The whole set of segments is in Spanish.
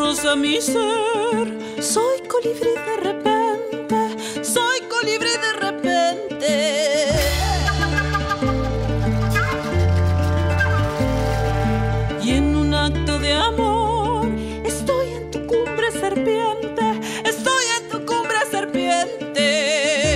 rosa mi ser. Soy colibrí de repente, soy colibrí de repente. Y en un acto de amor estoy en tu cumbre serpiente, estoy en tu cumbre serpiente.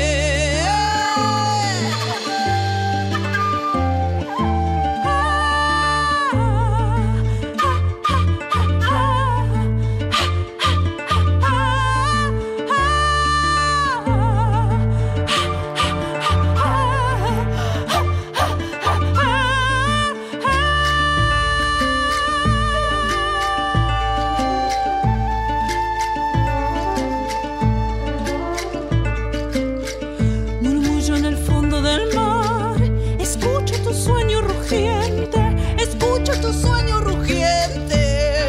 Tu sueño rugiente.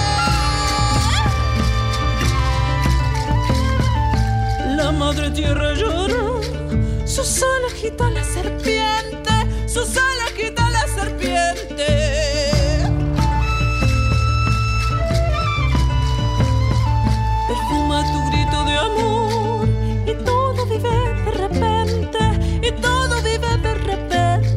La madre tierra llora, su sal agita la serpiente, su sal agita la serpiente. Perfuma tu grito de amor y todo vive de repente, y todo vive de repente.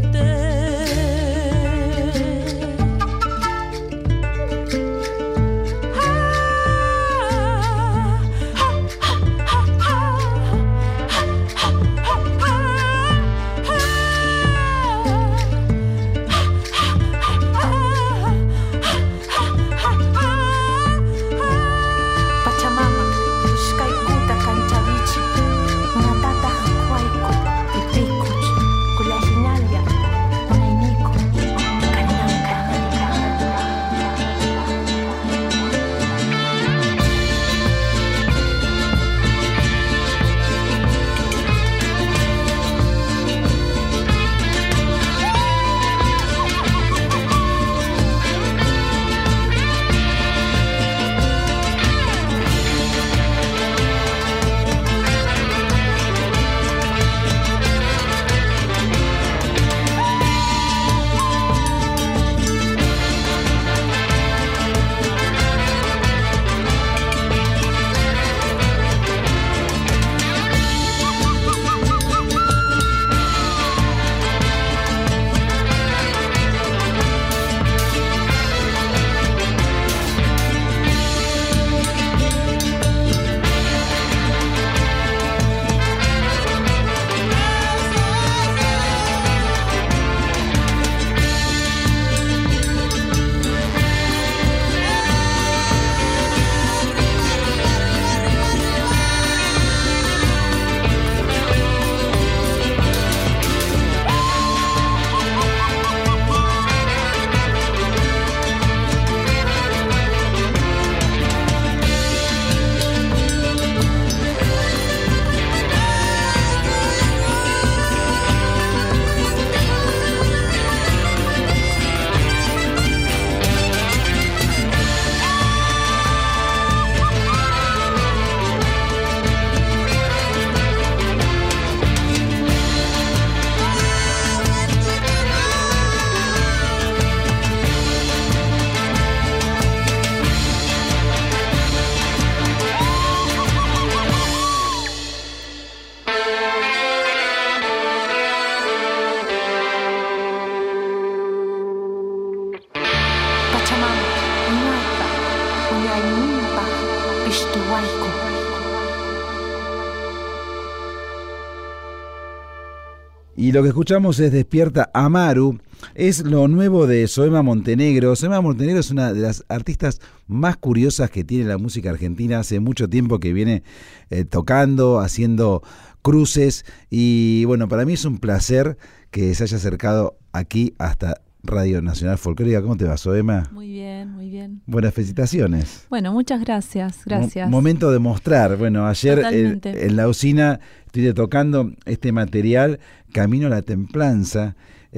Y lo que escuchamos es Despierta Amaru, es lo nuevo de Zoema Montenegro. Zoema Montenegro es una de las artistas más curiosas que tiene la música argentina. Hace mucho tiempo que viene tocando, haciendo cruces, y bueno, para mí es un placer que se haya acercado aquí hasta Radio Nacional Folclórica. ¿Cómo te va, Zoema? Muy bien, muy bien. Buenas felicitaciones. Bueno, muchas gracias, gracias. Momento de mostrar. Bueno, ayer en la usina estuve tocando este material, Camino a la Templanza,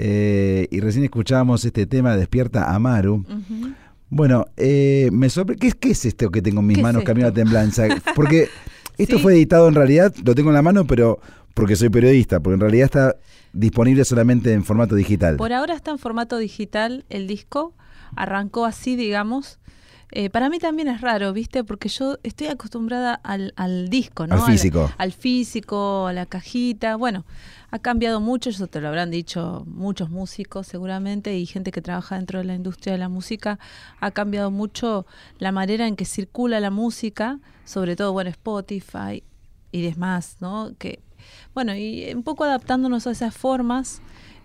y recién escuchábamos este tema, Despierta Amaru. Uh-huh. Bueno, me sorprende. ¿Qué es esto que tengo en mis manos, Camino a la Templanza? Porque esto fue editado en realidad, lo tengo en la mano, pero porque soy periodista, porque en realidad está disponible solamente en formato digital. Por ahora está en formato digital el disco, arrancó así, digamos, Para mí también es raro, ¿viste? Porque yo estoy acostumbrada al disco, ¿no? Al físico. Al físico, a la cajita. Bueno, ha cambiado mucho, eso te lo habrán dicho muchos músicos seguramente y gente que trabaja dentro de la industria de la música. Ha cambiado mucho la manera en que circula la música, sobre todo, bueno, Spotify y demás, ¿no? Que, bueno, y un poco adaptándonos a esas formas,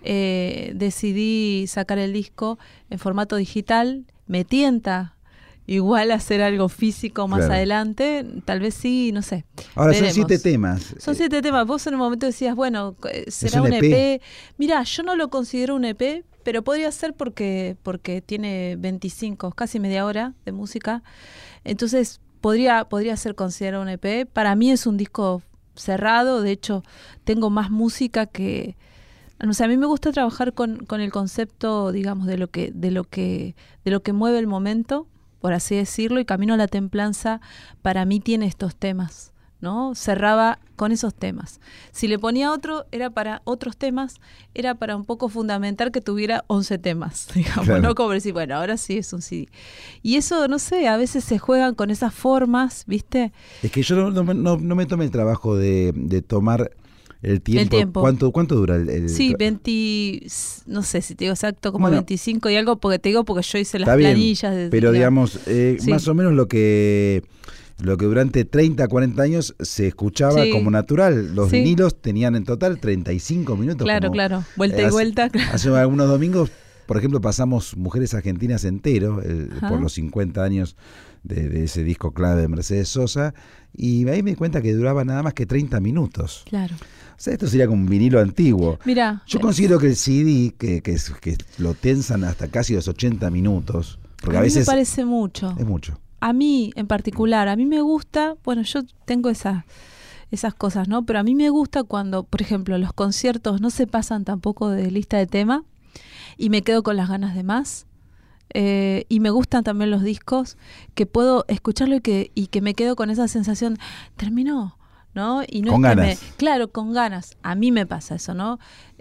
decidí sacar el disco en formato digital. Me tienta igual hacer algo físico más adelante, tal vez sí, no sé. Ahora veremos. son 7 temas. Son 7 temas. Vos en un momento decías, bueno, será un EP. Mirá, yo no lo considero un EP, pero podría ser porque tiene 25, casi media hora de música. Entonces podría ser considerado un EP. Para mí es un disco cerrado, de hecho tengo más música que... No sé, a mí me gusta trabajar con el concepto, digamos, de lo que mueve el momento, por así decirlo, y Camino a la Templanza para mí tiene estos temas, ¿no? Cerraba con esos temas. Si le ponía otro, era para otros temas, era para un poco fundamentar que tuviera 11 temas, digamos, ¿no? Como decir, bueno, ahora sí es un CD. Y eso, no sé, a veces se juegan con esas formas, ¿viste? Es que yo no me tomé el trabajo de tomar... El tiempo. ¿Cuánto dura el Sí, 20, no sé si te digo exacto, como 25 y algo, porque te digo porque yo hice las planillas. Pero digamos, más o menos lo que durante 30, 40 años se escuchaba como natural. Los vinilos tenían en total 35 minutos. Claro, vuelta y vuelta. Hace algunos domingos, por ejemplo, pasamos Mujeres Argentinas entero, por los 50 años de ese disco clave de Mercedes Sosa, y ahí me di cuenta que duraba nada más que 30 minutos. Claro. O sea, esto sería como un vinilo antiguo. Mirá, yo considero que el CD, que lo tensan hasta casi los 80 minutos, porque a veces... me parece mucho. Es mucho. A mí, en particular, a mí me gusta, bueno, yo tengo esas cosas, ¿no? Pero a mí me gusta cuando, por ejemplo, los conciertos no se pasan tampoco de lista de tema y me quedo con las ganas de más. Y me gustan también los discos que puedo escucharlo y que me quedo con esa sensación, terminó, ¿no? Y no con ganas. Claro, con ganas. A mí me pasa eso, ¿no?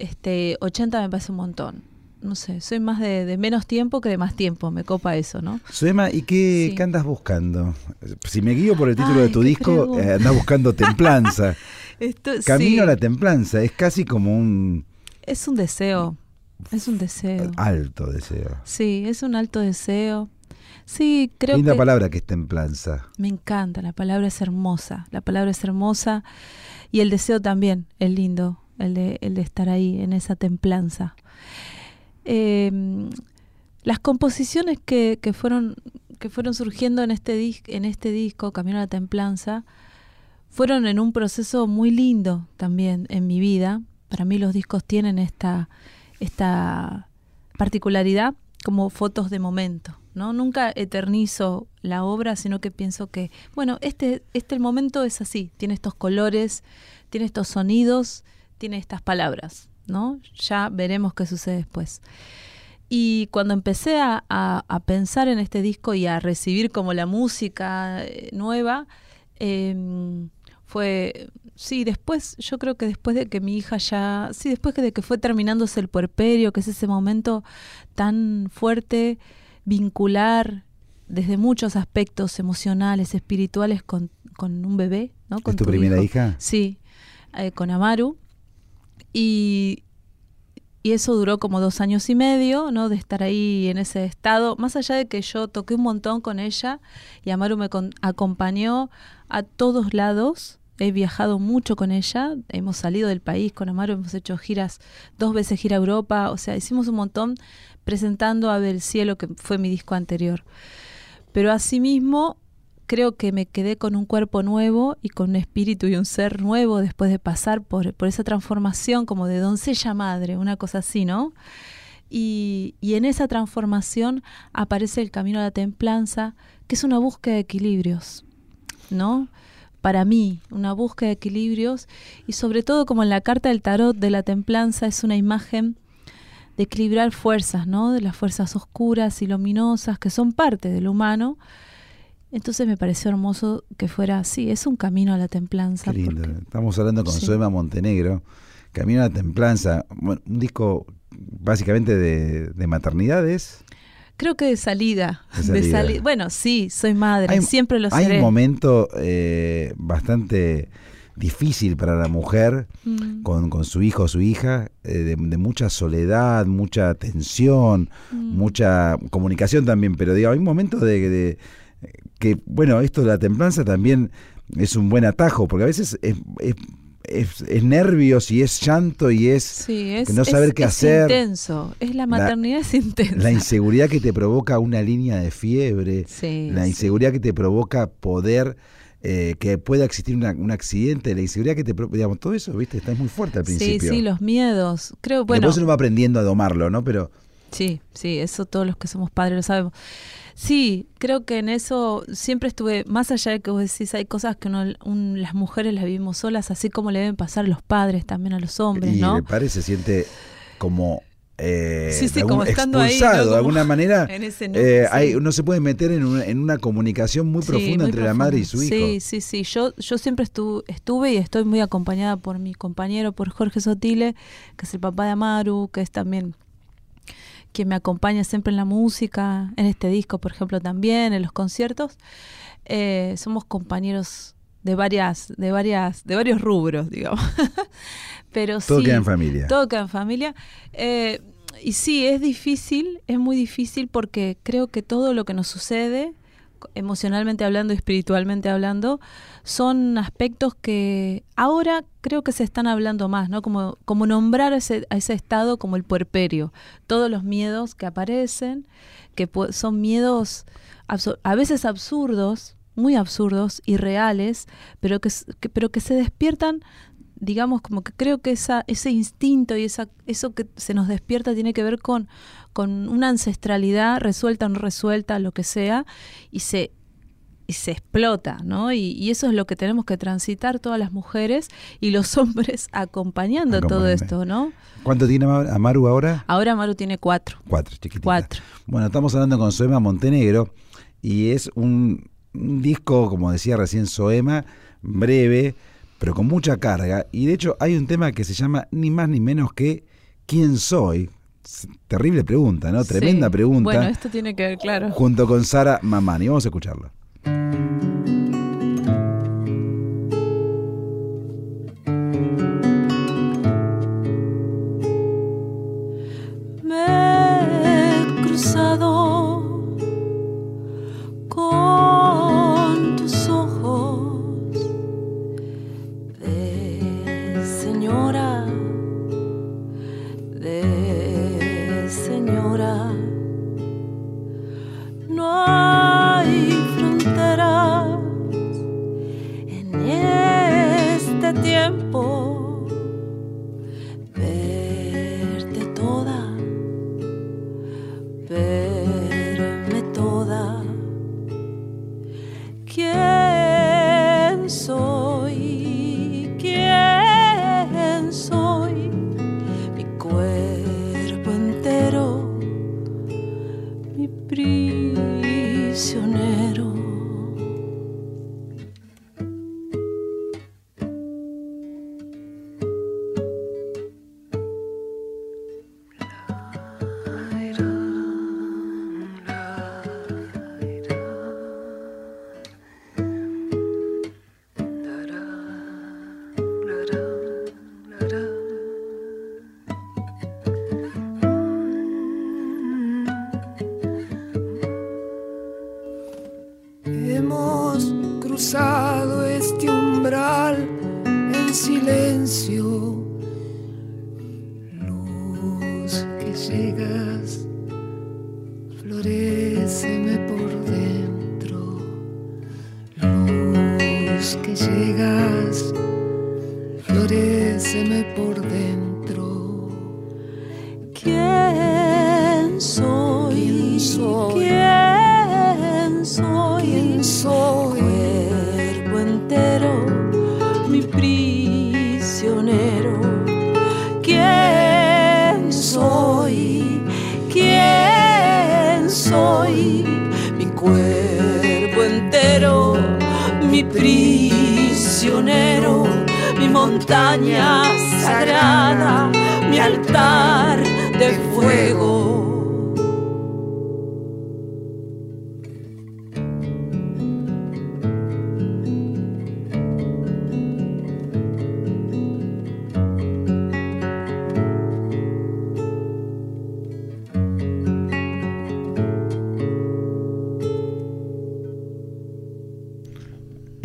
80 me parece un montón. No sé, soy más de menos tiempo que de más tiempo, me copa eso, ¿no? Suema, ¿y qué andas buscando? Si me guío por el título de tu disco, andás buscando templanza. Camino a la Templanza, es casi como un... Es un deseo. Es un deseo. Alto deseo. Sí, es un alto deseo. Sí, creo Linda palabra que es templanza. Me encanta, la palabra es hermosa. La palabra es hermosa y el deseo también es lindo, el de estar ahí, en esa templanza. Las composiciones que fueron surgiendo en este disco, Camino a la Templanza, fueron en un proceso muy lindo también en mi vida. Para mí los discos tienen esta particularidad como fotos de momento, ¿no? Nunca eternizo la obra, sino que pienso que, bueno, el momento es así, tiene estos colores, tiene estos sonidos, tiene estas palabras, ¿no? Ya veremos qué sucede después. Y cuando empecé a pensar en este disco y a recibir como la música nueva, fue, sí, después, yo creo que después de que mi hija después de que fue terminándose el puerperio, que es ese momento tan fuerte, vincular desde muchos aspectos emocionales, espirituales con un bebé, ¿no? Con ¿Es tu primera hijo. hija? Sí, con Amaru. Y eso duró como 2 años y medio, ¿no? De estar ahí en ese estado, más allá de que yo toqué un montón con ella y Amaru me acompañó a todos lados. He viajado mucho con ella, hemos salido del país con Amaru, hemos hecho giras, 2 veces gira a Europa, o sea, hicimos un montón presentando Ave del Cielo, que fue mi disco anterior. Pero asimismo, creo que me quedé con un cuerpo nuevo y con un espíritu y un ser nuevo después de pasar por esa transformación como de doncella madre, una cosa así, ¿no? Y en esa transformación aparece el Camino a la Templanza, que es una búsqueda de equilibrios, ¿no? Para mí, una búsqueda de equilibrios y sobre todo como en la carta del tarot de la templanza es una imagen de equilibrar fuerzas, ¿no? De las fuerzas oscuras y luminosas que son parte del humano. Entonces me pareció hermoso que fuera así, es un camino a la templanza. Qué lindo. Estamos hablando con Suema Montenegro, Camino a la Templanza, bueno, un disco básicamente de maternidades. Creo que de salida. Bueno, sí, soy madre, siempre lo seré. Hay un momento bastante difícil para la mujer con su hijo o su hija, de mucha soledad, mucha tensión, mucha comunicación también, pero digo, hay un momento de que, bueno, esto de la templanza también es un buen atajo, porque a veces es nervios y es llanto y es no saber qué hacer. Es intenso, la maternidad es intensa. La inseguridad que te provoca una línea de fiebre, la inseguridad que te provoca poder, que pueda existir un accidente, la inseguridad que te provoca, digamos, todo eso, ¿viste? Está muy fuerte al principio. Sí, los miedos. Creo, bueno. Después uno va aprendiendo a domarlo, ¿no? Pero sí, eso todos los que somos padres lo sabemos. Sí, creo que en eso siempre estuve, más allá de que vos decís, hay cosas que las mujeres las vivimos solas, así como le deben pasar los padres también a los hombres, ¿no? Y el padre se siente como como estando expulsado, ahí, ¿no? de alguna manera. Uno se puede meter en una comunicación muy profunda entre la madre y su hijo. Sí. Yo siempre estuve y estoy muy acompañada por mi compañero, por Jorge Sotile, que es el papá de Amaru, que es también quien me acompaña siempre en la música, en este disco, por ejemplo, también, en los conciertos. Somos compañeros de varios rubros, digamos. Pero todo queda en familia. Todo queda en familia. Y sí, es muy difícil porque creo que todo lo que nos sucede, emocionalmente hablando y espiritualmente hablando, son aspectos que ahora creo que se están hablando más, ¿no? Como nombrar a ese estado como el puerperio. Todos los miedos que aparecen, que son miedos a veces absurdos, muy absurdos, irreales, pero que se despiertan, digamos, como que creo que ese instinto y eso que se nos despierta tiene que ver con una ancestralidad resuelta o no resuelta, lo que sea, y se explota, ¿no? Y eso es lo que tenemos que transitar todas las mujeres y los hombres acompañando todo esto, ¿no? ¿Cuánto tiene Amaru ahora? Ahora Amaru tiene 4. 4, chiquitita. 4. Bueno, estamos hablando con Soema Montenegro y es un disco, como decía recién Soema, breve, pero con mucha carga. Y de hecho hay un tema que se llama ni más ni menos que ¿Quién soy? Terrible pregunta, ¿no? Tremenda pregunta. Bueno, esto tiene que ver, claro. Junto con Sara Mamani. Vamos a escucharlo. Me he cruzado con tus ojos de señora, no hay fronteras en este tiempo, verte toda, verme toda. ¿Quién soy? ¿Quién soy? Mi cuerpo entero, mi prisionero. Hemos cruzado este umbral en silencio, luz que llegas, floréceme por dentro, luz que llegas, floréceme por dentro. ¿Quién soy? ¿Quién soy? ¿Quién soy? ¿Quién soy? Cuerpo entero, mi prisionero. ¿Quién soy? ¿Quién soy? Mi cuerpo entero, mi prisionero, mi montaña sagrada, mi altar de fuego.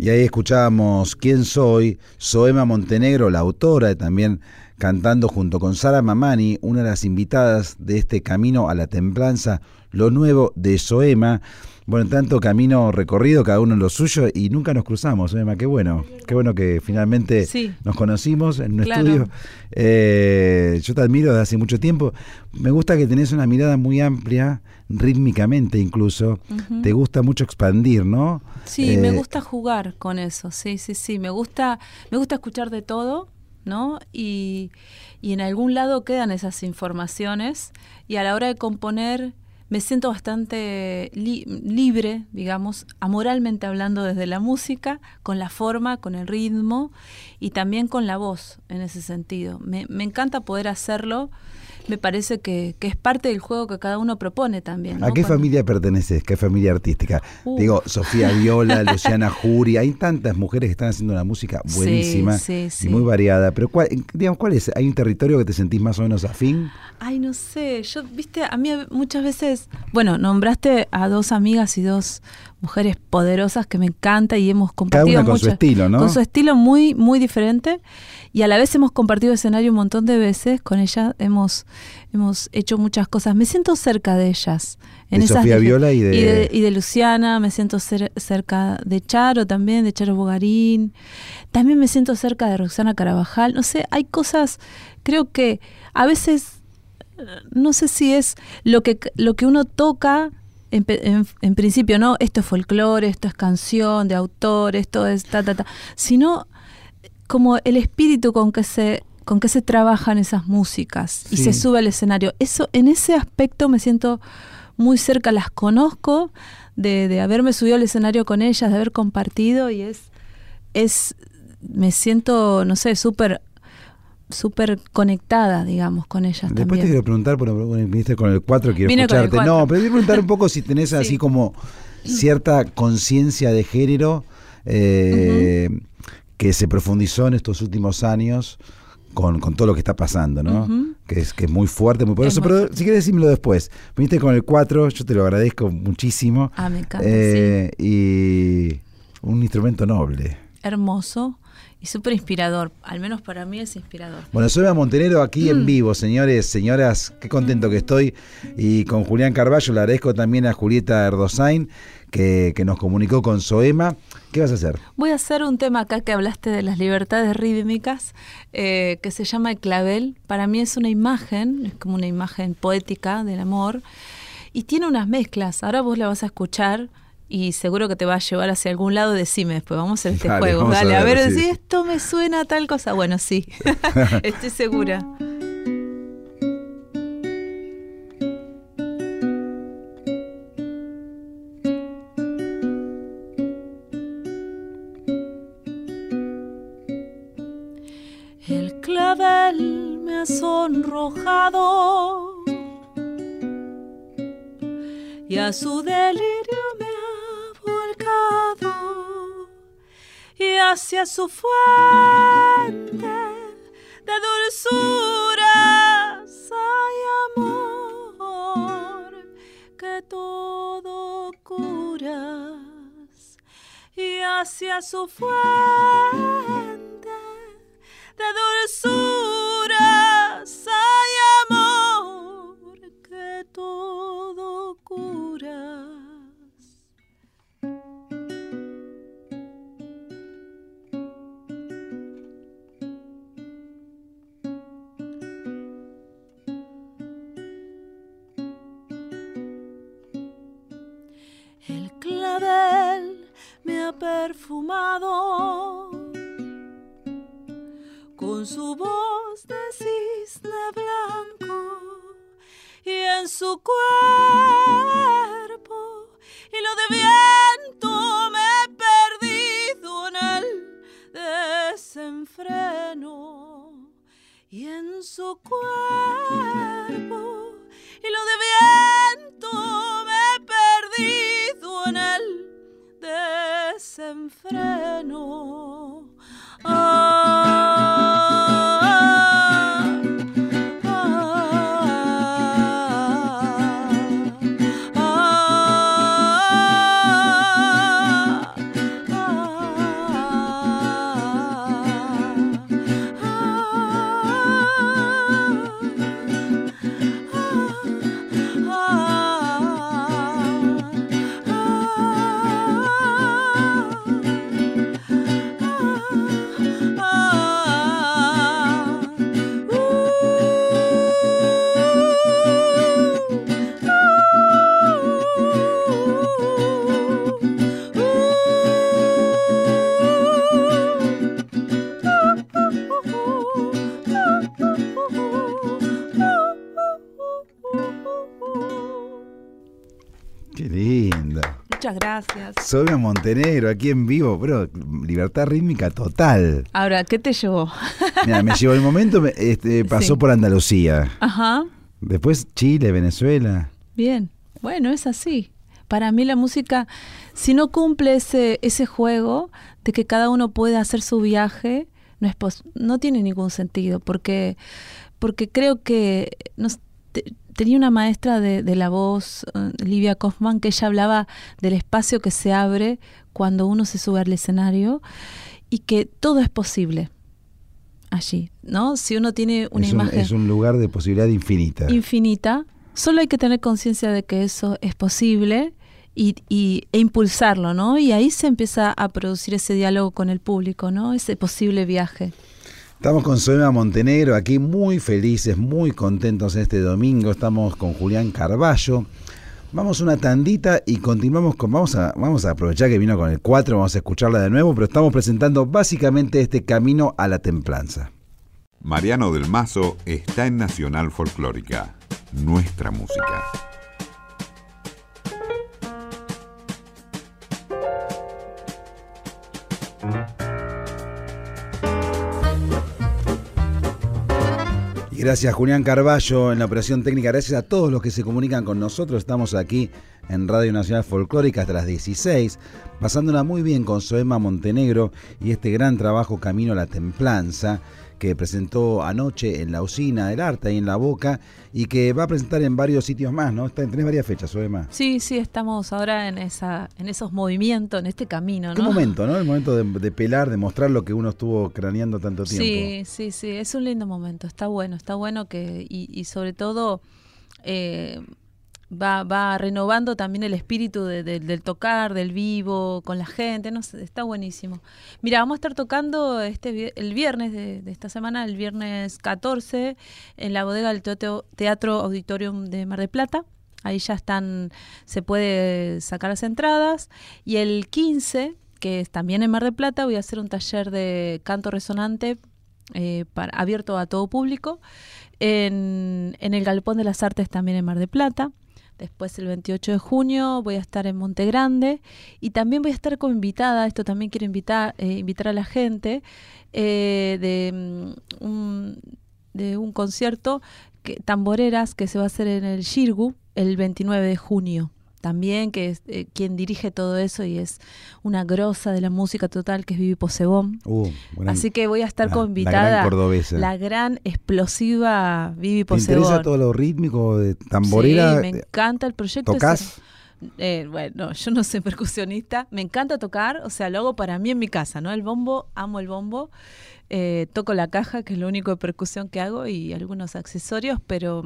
Y ahí escuchábamos ¿Quién soy? Zoema Montenegro, la autora, también cantando junto con Sara Mamani, una de las invitadas de este Camino a la Templanza, lo nuevo de Zoema. Bueno, tanto camino recorrido, cada uno en lo suyo, y nunca nos cruzamos, Zoema, qué bueno que finalmente nos conocimos en un estudio. Yo te admiro desde hace mucho tiempo. Me gusta que tenés una mirada muy amplia, rítmicamente incluso. Te gusta mucho expandir, ¿no? Sí, me gusta jugar con eso, sí. Me gusta escuchar de todo, ¿no? Y en algún lado quedan esas informaciones, y a la hora de componer me siento bastante libre, digamos, amoralmente hablando, desde la música, con la forma, con el ritmo y también con la voz, en ese sentido. Me encanta poder hacerlo. Me parece que es parte del juego que cada uno propone también, ¿no? ¿A qué familia perteneces? ¿Qué familia artística? Digo, Sofía Viola, Luciana Jury, hay tantas mujeres que están haciendo una música buenísima y muy variada, pero ¿cuál es? ¿Hay un territorio que te sentís más o menos afín? Ay, no sé, viste, a mí muchas veces, bueno, nombraste a dos amigas y dos mujeres poderosas que me encanta y hemos compartido cada una con su estilo, ¿no? Con su estilo muy, muy diferente, y a la vez hemos compartido escenario un montón de veces con ellas, hemos hecho muchas cosas. Me siento cerca de ellas. De Sofía Viola y de Luciana, me siento cerca de Charo también, de Charo Bogarín. También me siento cerca de Roxana Carabajal. No sé, hay cosas, creo que a veces, no sé si es lo que uno toca. En principio, no, esto es folclore, esto es canción de autor, esto es sino como el espíritu con que se trabajan esas músicas y se sube al escenario. Eso, en ese aspecto me siento muy cerca, las conozco de haberme subido al escenario con ellas, de haber compartido, y me siento, no sé, súper conectada, digamos, con ellas. Después también. Te quiero preguntar, viniste con el 4, quiero Vine escucharte. No, pero quiero preguntar un poco si tenés sí. así como cierta conciencia de género que se profundizó en estos últimos años con todo lo que está pasando, ¿no? Que es muy fuerte, muy poderoso. Pero si quieres decírmelo después. Viniste con el 4, yo te lo agradezco muchísimo. Me encanta, sí. Y un instrumento noble. Hermoso. Y súper inspirador, al menos para mí es inspirador. Bueno, soy Montenegro aquí en vivo, señores, señoras, qué contento que estoy. Y con Julián Carballo, le agradezco también a Julieta Erdosain, que nos comunicó con Zoema. ¿Qué vas a hacer? Voy a hacer un tema acá que hablaste de las libertades rítmicas, que se llama El Clavel. Para mí es una imagen, es como una imagen poética del amor, y tiene unas mezclas. Ahora vos la vas a escuchar y seguro que te va a llevar hacia algún lado. Decime después, vamos a hacer este juego. Dale, a ver si esto me suena a tal cosa. Bueno, sí, estoy segura. El clavel me ha sonrojado y a su delirio me ha volcado, y hacia su fuente de dulzuras hay amor que todo curas, y hacia su fuente de dulzuras hay amor que todo curas. El clavel me ha perfumado con su voz de cisne blanco, y en su cuerpo hilo de viento me he perdido en el desenfreno, y en su cuerpo hilo de viento me he perdido en el desenfreno. Muchas gracias. Soema Montenegro, aquí en vivo, pero libertad rítmica total. Ahora, ¿qué te llevó? Mira, me llevó el momento, pasó por Andalucía. Ajá. Después Chile, Venezuela. Bien, bueno, es así. Para mí la música, si no cumple ese juego de que cada uno puede hacer su viaje, no tiene ningún sentido, porque creo que tenía una maestra de la voz, Livia Kaufman, que ella hablaba del espacio que se abre cuando uno se sube al escenario y que todo es posible allí, ¿no? Si uno tiene una imagen... Es un lugar de posibilidad infinita. Infinita. Solo hay que tener conciencia de que eso es posible e impulsarlo, ¿no? Y ahí se empieza a producir ese diálogo con el público, ¿no? Ese posible viaje. Estamos con Soema Montenegro, aquí muy felices, muy contentos este domingo. Estamos con Julián Carballo. Vamos una tandita y continuamos con... Vamos a aprovechar que vino con el 4, vamos a escucharla de nuevo, pero estamos presentando básicamente este camino a la templanza. Mariano del Mazo está en Nacional Folclórica, nuestra música. Y gracias Julián Carballo en la operación técnica, gracias a todos los que se comunican con nosotros. Estamos aquí en Radio Nacional Folclórica hasta las 16, pasándola muy bien con Soema Montenegro y este gran trabajo Camino a la Templanza, que presentó anoche en la Usina del Arte, ahí en La Boca, y que va a presentar en varios sitios más, ¿no? Tenés varias fechas, Soema. Sí, estamos ahora en esos movimientos, en este camino, ¿no? ¿Qué momento, no? El momento de pelar, de mostrar lo que uno estuvo craneando tanto tiempo. Sí, es un lindo momento, está bueno que, y sobre todo... Va renovando también el espíritu del tocar, del vivo, con la gente, no sé, está buenísimo. Mira, vamos a estar tocando el viernes de esta semana, el viernes 14, en la bodega del Teatro Auditorium de Mar del Plata. Ahí ya se puede sacar las entradas. Y el 15, que es también en Mar del Plata, voy a hacer un taller de canto resonante abierto a todo público, en el Galpón de las Artes también en Mar del Plata. Después el 28 de junio voy a estar en Monte Grande y también voy a estar como invitada, esto también quiero invitar a la gente, de un concierto tamboreras que se va a hacer en el Xirgu el 29 de junio. También, que es quien dirige todo eso y es una grosa de la música total, que es Vivi Posebón. Así que voy a estar como invitada. La gran cordobesa. La gran explosiva Vivi Posebón. ¿Te interesa todo lo rítmico de tamborera? Sí, me encanta el proyecto. ¿Tocás? Bueno, yo no soy percusionista. Me encanta tocar, o sea, lo hago para mí en mi casa, ¿no? El bombo, amo el bombo. Toco la caja, que es lo único de percusión que hago, y algunos accesorios, pero...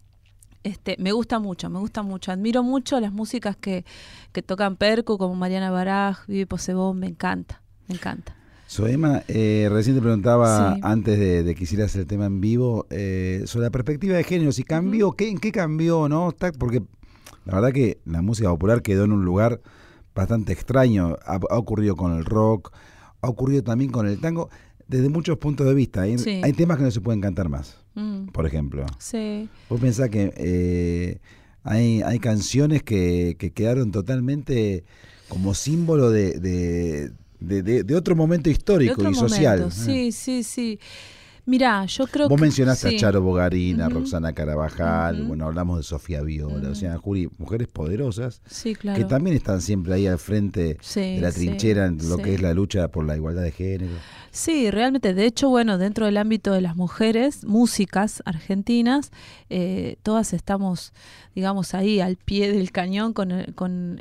me gusta mucho, admiro mucho las músicas que tocan percu, como Mariana Baraj, Vivi Posebón, me encanta. Soema, recién te preguntaba, antes de que hicieras el tema en vivo, sobre la perspectiva de género, si cambió, ¿en qué cambió, no? Porque la verdad que la música popular quedó en un lugar bastante extraño, ha ocurrido con el rock, ha ocurrido también con el tango, desde muchos puntos de vista. Hay temas que no se pueden cantar más, por ejemplo. Sí. Vos pensás que hay canciones que quedaron totalmente como símbolo de otro momento histórico y social. Sí. Mirá, yo creo Vos mencionaste a Charo Bogarina, Roxana Carabajal, bueno, hablamos de Sofía Viola, o sea, Juli, mujeres poderosas, claro, que también están siempre ahí al frente de la trinchera en lo que es la lucha por la igualdad de género. Sí, realmente, de hecho, bueno, dentro del ámbito de las mujeres, músicas argentinas, todas estamos, digamos, ahí al pie del cañón con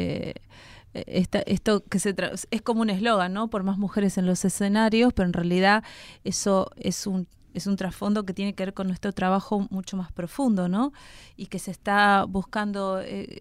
esto que es como un eslogan, ¿no? Por más mujeres en los escenarios, pero en realidad eso es un trasfondo que tiene que ver con nuestro trabajo mucho más profundo, ¿no? Y que se está buscando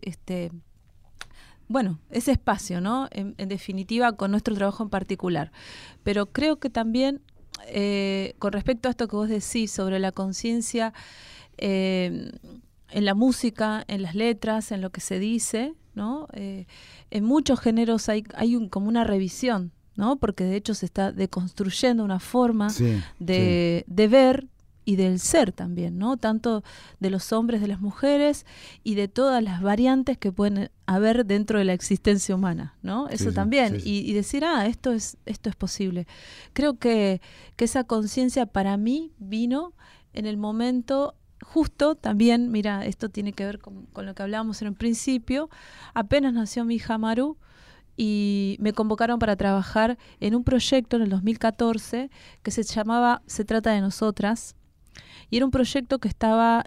ese espacio, ¿no? En definitiva, con nuestro trabajo en particular. Pero creo que también, con respecto a esto que vos decís sobre la conciencia, en la música, en las letras, en lo que se dice, ¿no? En muchos géneros hay como una revisión, ¿no? Porque de hecho se está deconstruyendo una forma de ver y del ser también, ¿no? Tanto de los hombres, de las mujeres y de todas las variantes que pueden haber dentro de la existencia humana, ¿no? Eso también. Y decir, esto es posible. Creo que esa conciencia para mí vino en el momento justo también, mira, esto tiene que ver con lo que hablábamos en un principio. Apenas nació mi hija Maru y me convocaron para trabajar en un proyecto en el 2014 que se llamaba Se trata de nosotras, y era un proyecto que estaba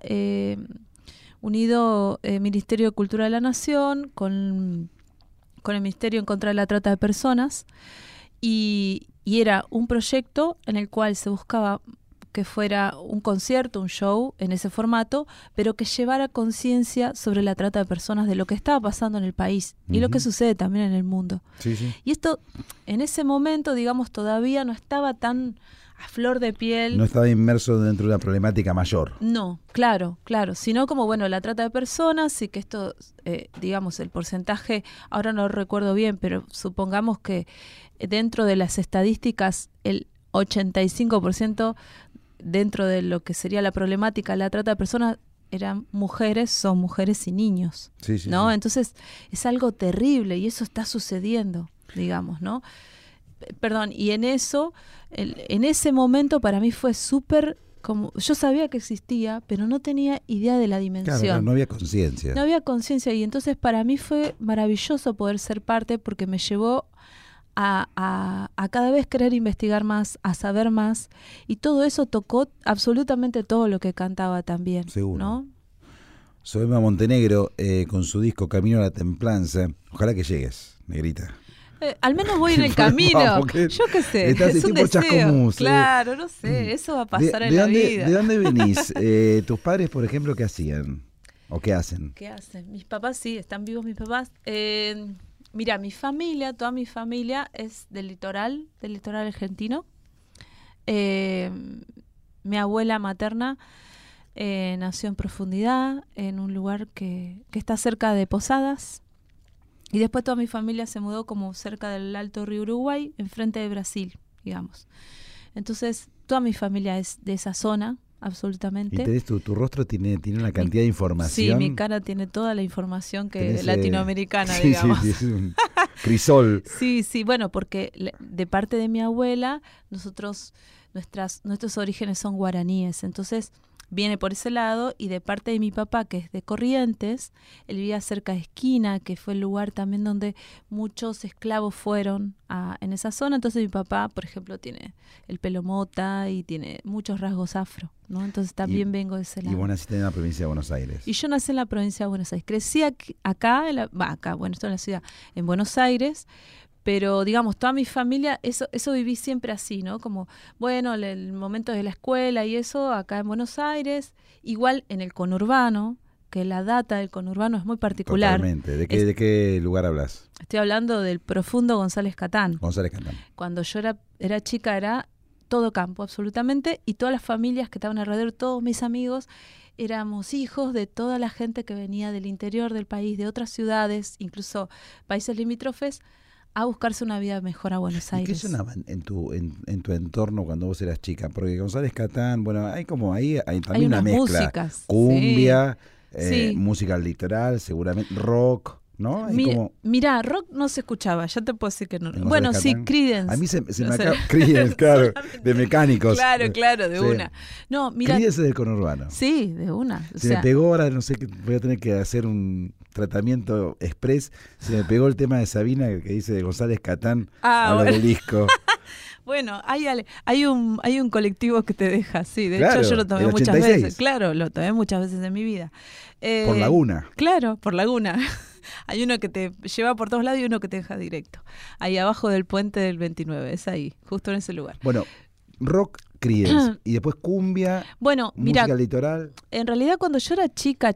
unido Ministerio de Cultura de la Nación con el Ministerio en contra de la trata de personas, y era un proyecto en el cual se buscaba que fuera un concierto, un show en ese formato, pero que llevara conciencia sobre la trata de personas, de lo que estaba pasando en el país y lo que sucede también en el mundo. Y esto, en ese momento, digamos, todavía no estaba tan a flor de piel. No estaba inmerso dentro de una problemática mayor. No, claro, sino como, bueno, la trata de personas, y que esto, digamos, el porcentaje, ahora no lo recuerdo bien, pero supongamos que dentro de las estadísticas, el 85% dentro de lo que sería la problemática de la trata de personas son mujeres y niños, ¿no? Entonces es algo terrible y eso está sucediendo, digamos, ¿no? Perdón, y en ese momento para mí fue súper, como yo sabía que existía, pero no tenía idea de la dimensión. Claro, no había conciencia. No había conciencia, y entonces para mí fue maravilloso poder ser parte, porque me llevó a cada vez querer investigar más, a saber más, y todo eso tocó absolutamente todo lo que cantaba también. Seguro. ¿No? Soema Montenegro, con su disco Camino a la Templanza. Ojalá que llegues, negrita. Al menos voy en el camino. Yo qué sé, es un deseo. Chascomús, claro, no sé, eso va a pasar en la vida. ¿De dónde venís? ¿Tus padres, por ejemplo, qué hacían? ¿O qué hacen? ¿Qué hacen? Mis papás, sí, están vivos mis papás. Mira, mi familia, toda mi familia es del litoral argentino. Mi abuela materna nació en Profundidad, en un lugar que está cerca de Posadas. Y después toda mi familia se mudó como cerca del Alto Río Uruguay, enfrente de Brasil, digamos. Entonces, toda mi familia es de esa zona, absolutamente. Y tu rostro tiene una cantidad de información. Sí, mi cara tiene toda la información que latinoamericana, digamos. Sí, es un crisol. Sí, bueno, porque de parte de mi abuela, nuestros orígenes son guaraníes, entonces viene por ese lado, y de parte de mi papá, que es de Corrientes, él vivía cerca de Esquina, que fue el lugar también donde muchos esclavos fueron en esa zona. Entonces mi papá, por ejemplo, tiene el pelo mota y tiene muchos rasgos afro, ¿no? Entonces también vengo de ese lado. Y vos naciste en la provincia de Buenos Aires. Y yo nací en la provincia de Buenos Aires. Crecí acá, esto en la ciudad, en Buenos Aires. Pero, digamos, toda mi familia, eso viví siempre así, ¿no? Como, bueno, el momento de la escuela y eso, acá en Buenos Aires. Igual en el conurbano, que la data del conurbano es muy particular. Totalmente. ¿De qué lugar hablas? Estoy hablando del profundo González Catán. González Catán. Cuando yo era chica, era todo campo, absolutamente. Y todas las familias que estaban alrededor, todos mis amigos, éramos hijos de toda la gente que venía del interior del país, de otras ciudades, incluso países limítrofes, a buscarse una vida mejor a Buenos Aires. ¿Y qué sonaba en tu entorno cuando vos eras chica? Porque González Catán, bueno, hay también una mezcla. Músicas, cumbia, sí. Música al litoral, seguramente rock, ¿no? Mirá, rock no se escuchaba, ya te puedo decir que no. Bueno, sí, Creedence. A mí se me acaba Creedence, claro, de Mecánicos. Claro, de una. No, mira. Creedence es del conurbano. Sí, de una. Me pegó ahora, no sé, voy a tener que hacer un tratamiento express. Se me pegó el tema de Sabina que dice de González Catán al obelisco. Bueno, hay un colectivo que te deja, sí. De hecho, yo lo tomé muchas veces. Claro, lo tomé muchas veces en mi vida. Por Laguna. Claro, por Laguna. Hay uno que te lleva por todos lados y uno que te deja directo. Ahí abajo del puente del 29, es ahí, justo en ese lugar. Bueno, rock, Creedence, y después cumbia, bueno, música mira, litoral. En realidad cuando yo era chica,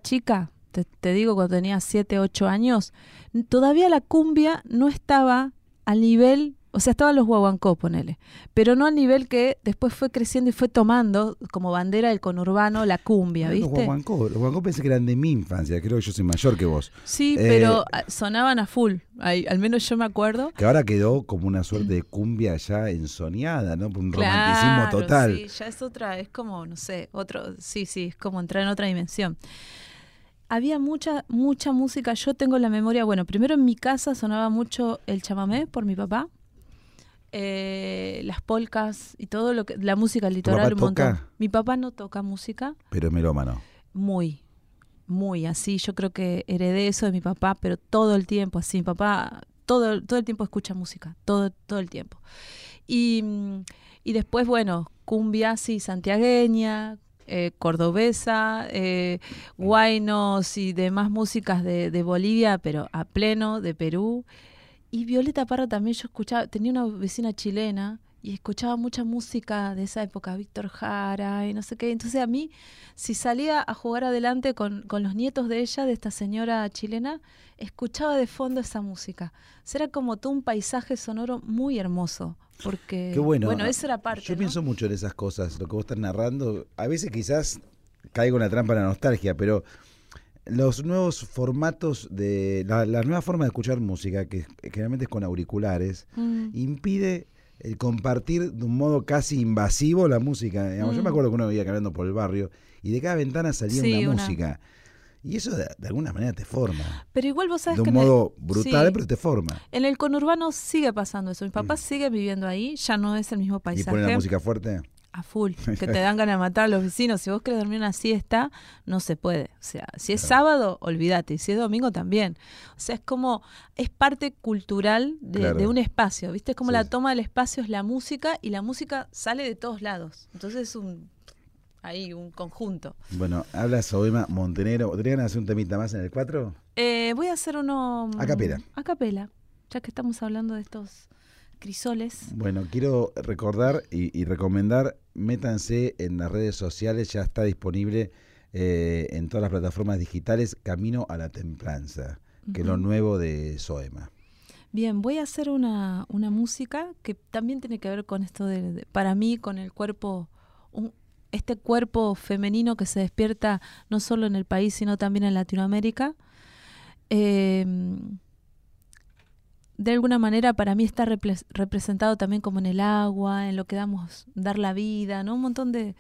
te digo cuando tenía 7, 8 años, todavía la cumbia no estaba al nivel O sea, estaban los guaguancó, ponele. Pero no al nivel que después fue creciendo y fue tomando como bandera del conurbano la cumbia, ¿viste? Los guaguancó pensé que eran de mi infancia. Creo que yo soy mayor que vos. Sí, pero sonaban a full. Ahí, al menos yo me acuerdo. Que ahora quedó como una suerte de cumbia ya ensoñada, ¿no? Un romanticismo total. Sí, ya es otra, es como, no sé, sí, es como entrar en otra dimensión. Había mucha música. Yo tengo la memoria, bueno, primero en mi casa sonaba mucho el chamamé por mi papá. Las polcas y todo lo que la música litoral un montón. ¿Toca? Mi papá no toca música. Pero es melómano. Muy así. Yo creo que heredé eso de mi papá, pero todo el tiempo así. Mi papá todo el tiempo escucha música, todo el tiempo. Y después, bueno, cumbia, sí, santiagueña, cordobesa, huaynos y demás músicas de Bolivia, pero a pleno, de Perú. Y Violeta Parra también yo escuchaba, tenía una vecina chilena y escuchaba mucha música de esa época, Víctor Jara y no sé qué. Entonces a mí, si salía a jugar adelante con los nietos de ella, de esta señora chilena, escuchaba de fondo esa música. O sea, era como todo un paisaje sonoro muy hermoso. Porque, qué bueno, eso era parte, yo ¿no? Pienso mucho en esas cosas, lo que vos estás narrando. A veces quizás caigo en la trampa de la nostalgia, pero los nuevos formatos la nueva forma de escuchar música, que generalmente es con auriculares, impide el compartir de un modo casi invasivo la música. Digamos, yo me acuerdo que uno veía caminando por el barrio y de cada ventana salía una música. Y eso de alguna manera te forma. Pero igual vos sabés de un que modo brutal, pero te forma. En el conurbano sigue pasando eso. Mi papá sigue viviendo ahí, ya no es el mismo paisaje. ¿Y pone la música fuerte? A full, que te dan ganas de matar a los vecinos. Si vos querés dormir una siesta, no se puede. O sea, si es sábado, olvídate. Y si es domingo, también. O sea, es parte cultural de un espacio, ¿viste? Es como la toma del espacio es la música y la música sale de todos lados. Entonces es un conjunto. Bueno, habla Soema Montenegro. ¿Podrían hacer un temita más en el 4? Voy a hacer uno... A capela. A capela, ya que estamos hablando de estos crisoles. Bueno, quiero recordar y recomendar, métanse en las redes sociales, ya está disponible en todas las plataformas digitales, Camino a la Templanza, que es lo nuevo de Soema. Bien, voy a hacer una música que también tiene que ver con esto para mí, con el cuerpo, este cuerpo femenino que se despierta no solo en el país, sino también en Latinoamérica. De alguna manera para mí está representado también como en el agua, en lo que dar la vida, ¿no? Un montón de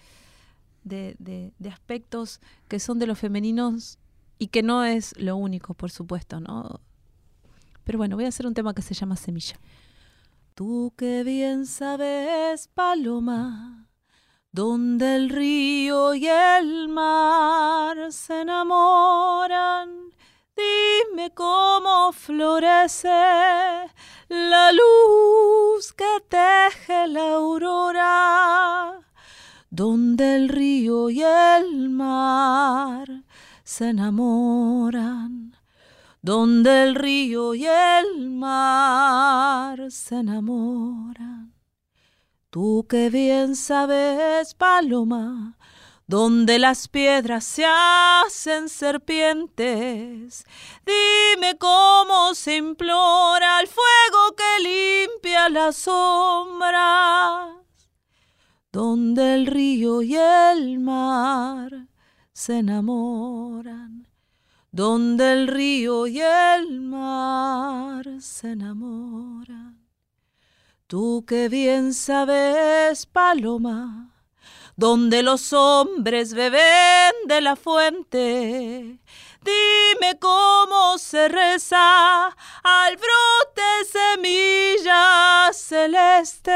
aspectos que son de los femeninos y que no es lo único, por supuesto, ¿no? Pero bueno, voy a hacer un tema que se llama Semilla. Tú que bien sabes, paloma, donde el río y el mar se enamoran, dime cómo florece la luz que teje la aurora, donde el río y el mar se enamoran, donde el río y el mar se enamoran. Tú que bien sabes, paloma, donde las piedras se hacen serpientes, dime cómo se implora el fuego que limpia las sombras, donde el río y el mar se enamoran, donde el río y el mar se enamoran. Tú que bien sabes, paloma, donde los hombres beben de la fuente, dime cómo se reza al brote semilla celeste,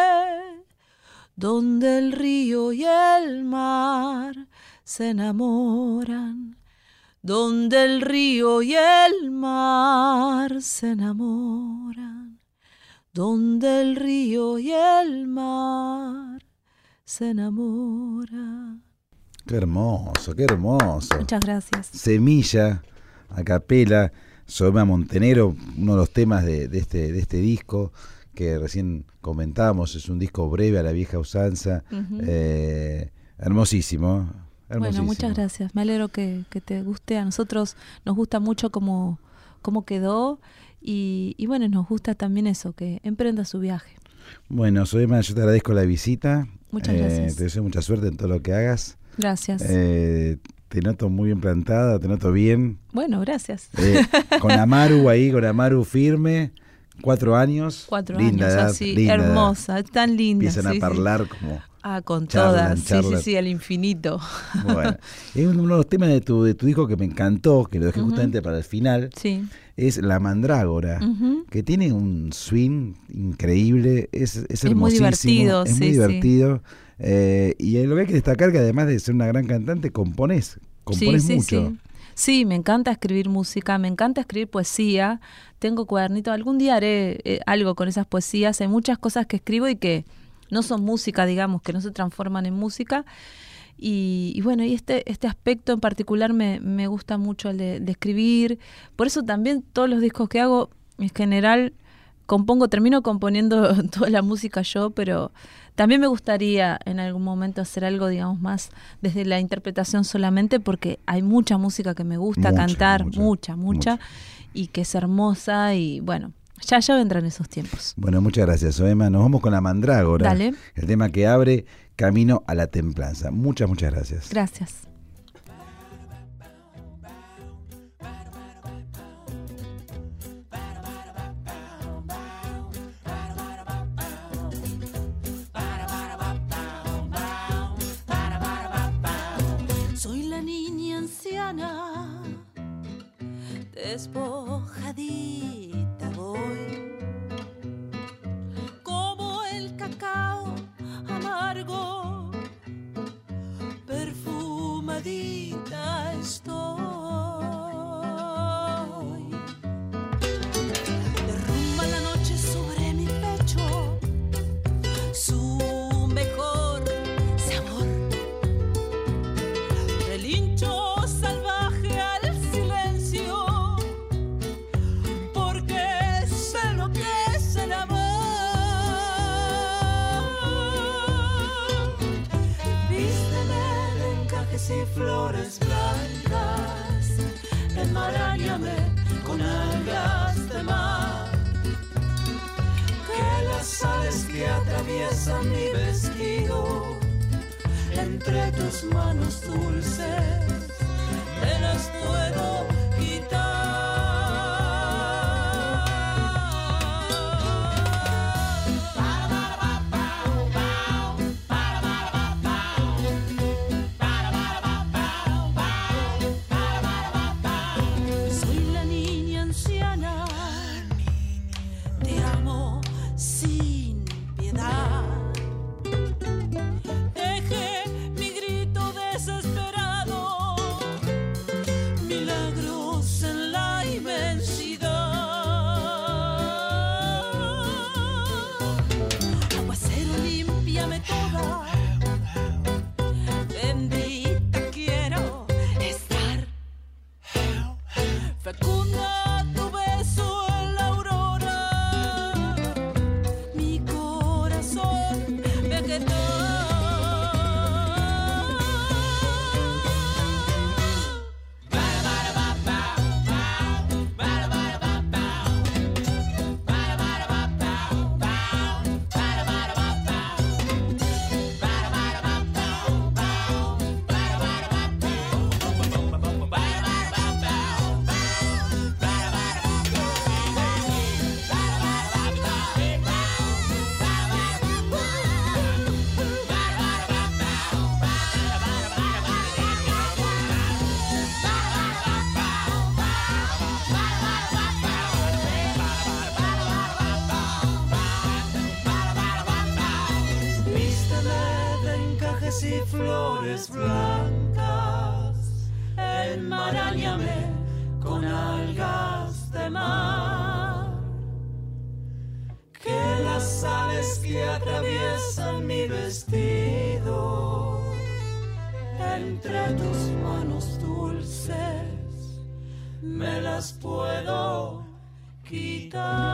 donde el río y el mar se enamoran, donde el río y el mar se enamoran, donde el río y el mar se enamora. Qué hermoso, qué hermoso. Muchas gracias. Semilla, a capela, Soema Montenegro, uno de los temas de este disco que recién comentábamos, es un disco breve a la vieja usanza, hermosísimo. Bueno, muchas gracias, me alegro que te guste, a nosotros nos gusta mucho cómo quedó Y bueno, nos gusta también eso, que emprenda su viaje. Bueno, Zoema, yo te agradezco la visita. Muchas gracias. Te deseo mucha suerte en todo lo que hagas. Gracias. Te noto muy bien plantada, te noto bien. Bueno, gracias. Con Amaru firme, 4 años. 4 linda años, edad, así, linda hermosa, edad. tan linda. Empiezan a hablar como... con charlan, todas, charlan. sí, al infinito. Bueno, es uno de los temas de tu disco que me encantó, que lo dejé justamente para el final, sí. Es La Mandrágora, que tiene un swing increíble, es hermosísimo. Muy divertido, es muy divertido. Y lo que hay que destacar que además de ser una gran cantante, componés mucho. Sí, me encanta escribir música, me encanta escribir poesía, tengo cuadernito, algún día haré algo con esas poesías, hay muchas cosas que escribo y que no son música, digamos, que no se transforman en música. Y bueno, y este aspecto en particular me gusta mucho, el de escribir. Por eso también todos los discos que hago, en general, termino componiendo toda la música yo, pero también me gustaría en algún momento hacer algo, digamos, más desde la interpretación solamente, porque hay mucha música que me gusta cantar, mucha, y que es hermosa, y bueno, ya vendrán esos tiempos. Bueno, muchas gracias, Zoema. Nos vamos con La Mandrágora. Dale. El tema que abre Camino a la Templanza. Muchas gracias. Gracias. Soy la niña anciana, despojadita voy, como el cacao amargo, perfumadita estoy. Derrumba la noche sobre mi pecho su mejor sabor. Relincho salvaje al silencio, porque sé lo que es el amor. Vísteme de encajes y flores blancas, enmaráñame con algas de mar, que las sales que atraviesan mi vestido entre tus manos dulces me las puedo quitar. Soy la niña anciana, te amo sin piedad. Deje mi grito desesperado, milagros en la inmensidad. Aguacero, límpiame toda, bendita quiero estar. Fecunda tu beso en la aurora, mi corazón vegetal. Y flores blancas, enmaráñame con algas de mar, que las sales que atraviesan mi vestido entre tus manos dulces me las puedo quitar.